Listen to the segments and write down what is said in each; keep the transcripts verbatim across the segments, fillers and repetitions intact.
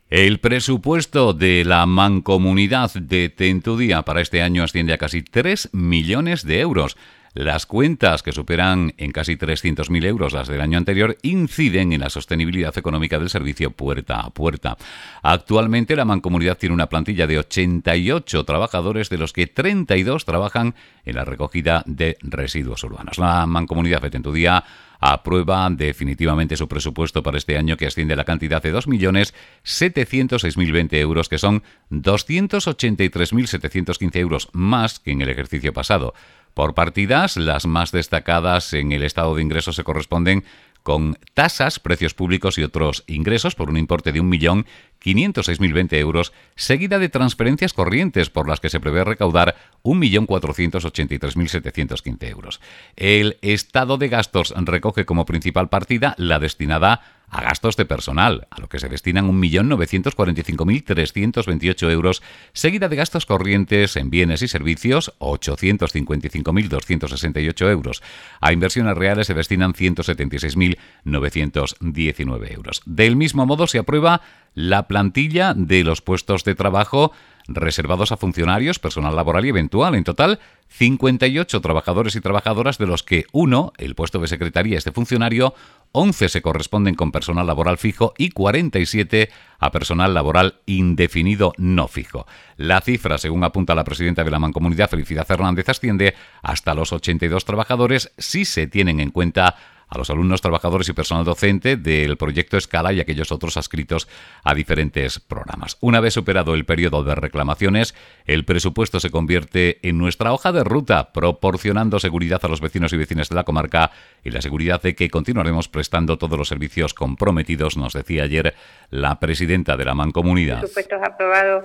El presupuesto de la Mancomunidad de Tentudía para este año asciende a casi tres millones de euros. Las cuentas, que superan en casi trescientos mil euros las del año anterior, inciden en la sostenibilidad económica del servicio puerta a puerta. Actualmente la Mancomunidad tiene una plantilla de ochenta y ocho trabajadores, de los que treinta y dos trabajan en la recogida de residuos urbanos. La Mancomunidad de Tentudía aprueba definitivamente su presupuesto para este año, que asciende a la cantidad de dos millones setecientos seis mil veinte euros, que son doscientos ochenta y tres mil setecientos quince euros más que en el ejercicio pasado. Por partidas, las más destacadas en el estado de ingresos se corresponden con tasas, precios públicos y otros ingresos por un importe de un millón quinientos seis mil veinte euros, seguida de transferencias corrientes por las que se prevé recaudar un millón cuatrocientos ochenta y tres mil setecientos quince euros. El estado de gastos recoge como principal partida la destinada a gastos de personal, a lo que se destinan un millón novecientos cuarenta y cinco mil trescientos veintiocho euros, seguida de gastos corrientes en bienes y servicios, ochocientos cincuenta y cinco mil doscientos sesenta y ocho euros. A inversiones reales se destinan ciento setenta y seis mil novecientos diecinueve euros. Del mismo modo, se aprueba la plantilla de los puestos de trabajo reservados a funcionarios, personal laboral y eventual. En total, cincuenta y ocho trabajadores y trabajadoras, de los que uno, el puesto de secretaría, es de funcionario, once se corresponden con personal laboral fijo y cuarenta y siete a personal laboral indefinido no fijo. La cifra, según apunta la presidenta de la Mancomunidad, Felicidad Fernández, asciende hasta los ochenta y dos trabajadores si se tienen en cuenta a los alumnos, trabajadores y personal docente del proyecto Escala y aquellos otros adscritos a diferentes programas. Una vez superado el periodo de reclamaciones, el presupuesto se convierte en nuestra hoja de ruta, proporcionando seguridad a los vecinos y vecinas de la comarca y la seguridad de que continuaremos prestando todos los servicios comprometidos, nos decía ayer la presidenta de la Mancomunidad. Presupuestos aprobados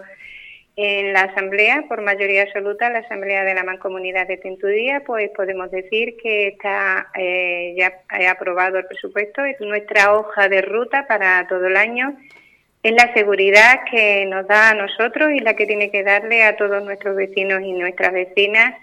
en la Asamblea, por mayoría absoluta, la Asamblea de la Mancomunidad de Tentudía, pues podemos decir que está eh, ya aprobado el presupuesto. Es nuestra hoja de ruta para todo el año. Es la seguridad que nos da a nosotros y la que tiene que darle a todos nuestros vecinos y nuestras vecinas,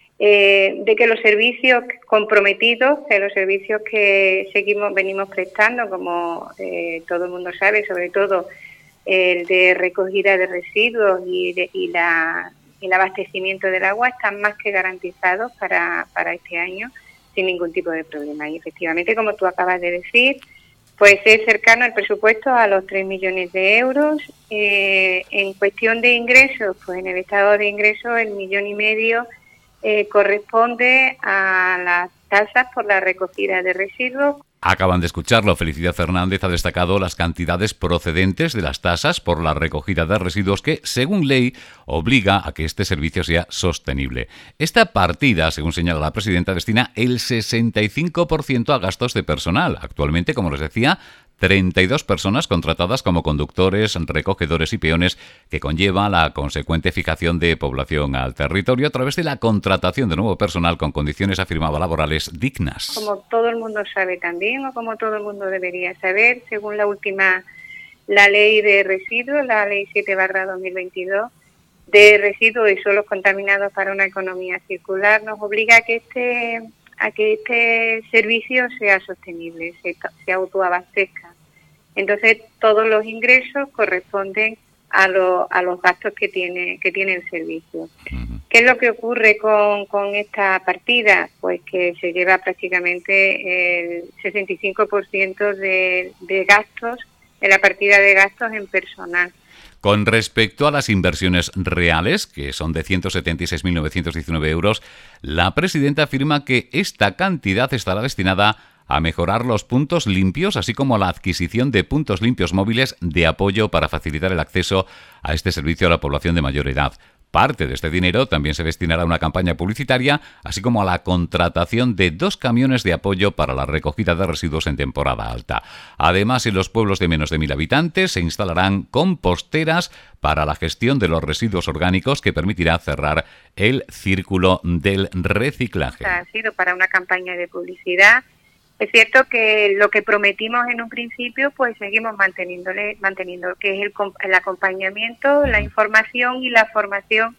eh, de que los servicios comprometidos, que los servicios que seguimos venimos prestando, como eh, todo el mundo sabe, sobre todo el de recogida de residuos y, de, y la, el abastecimiento del agua, están más que garantizados para, para este año sin ningún tipo de problema. Y efectivamente, como tú acabas de decir, pues es cercano el presupuesto a los tres millones de euros. Eh, en cuestión de ingresos, pues en el estado de ingresos el millón y medio eh, corresponde a las tasas por la recogida de residuos. Acaban de escucharlo. Felicidad Fernández ha destacado las cantidades procedentes de las tasas por la recogida de residuos que, según ley, obliga a que este servicio sea sostenible. Esta partida, según señala la presidenta, destina el sesenta y cinco por ciento a gastos de personal. Actualmente, como les decía, treinta y dos personas contratadas como conductores, recogedores y peones, que conlleva la consecuente fijación de población al territorio a través de la contratación de nuevo personal con condiciones, afirmaba, laborales dignas. Como todo el mundo sabe también, o como todo el mundo debería saber, según la última, la ley de residuos, la ley siete barra dos mil veintidós, de residuos y suelos contaminados para una economía circular, nos obliga a que este a que este servicio sea sostenible, se, se autoabastezca. Entonces, todos los ingresos corresponden a, lo, a los gastos que tiene que tiene el servicio. Uh-huh. ¿Qué es lo que ocurre con, con esta partida? Pues que se lleva prácticamente el sesenta y cinco por ciento de, de gastos, de la partida de gastos en personal. Con respecto a las inversiones reales, que son de ciento setenta y seis mil novecientos diecinueve euros, la presidenta afirma que esta cantidad estará destinada a mejorar los puntos limpios, así como a la adquisición de puntos limpios móviles de apoyo para facilitar el acceso a este servicio a la población de mayor edad. Parte de este dinero también se destinará a una campaña publicitaria, así como a la contratación de dos camiones de apoyo para la recogida de residuos en temporada alta. Además, en los pueblos de menos de mil habitantes se instalarán composteras para la gestión de los residuos orgánicos, que permitirá cerrar el círculo del reciclaje. Ha sido para una campaña de publicidad. Es cierto que lo que prometimos en un principio, pues seguimos manteniéndole, manteniendo, que es el, el acompañamiento, la información y la formación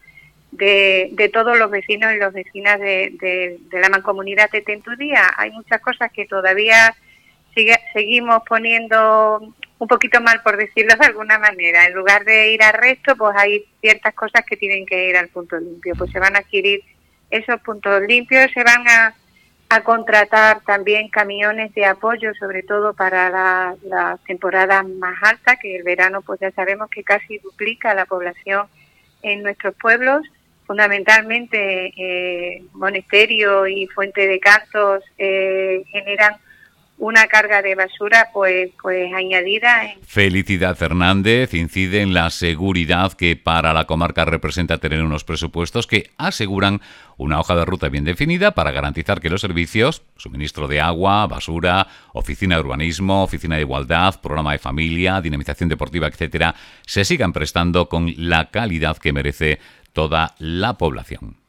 de, de todos los vecinos y las vecinas de, de, de la Mancomunidad de Tentudía. Hay muchas cosas que todavía sigue, seguimos poniendo un poquito mal, por decirlo de alguna manera. En lugar de ir al resto, pues hay ciertas cosas que tienen que ir al punto limpio. Pues se van a adquirir esos puntos limpios, se van a, a contratar también camiones de apoyo, sobre todo para las la temporadas más altas, que el verano pues ya sabemos que casi duplica la población en nuestros pueblos. Fundamentalmente eh, Monasterio y Fuente de Cantos eh, generan una carga de basura pues pues añadida. En... Felicidad Fernández incide en la seguridad que para la comarca representa tener unos presupuestos que aseguran una hoja de ruta bien definida para garantizar que los servicios, suministro de agua, basura, oficina de urbanismo, oficina de igualdad, programa de familia, dinamización deportiva, etcétera, se sigan prestando con la calidad que merece toda la población.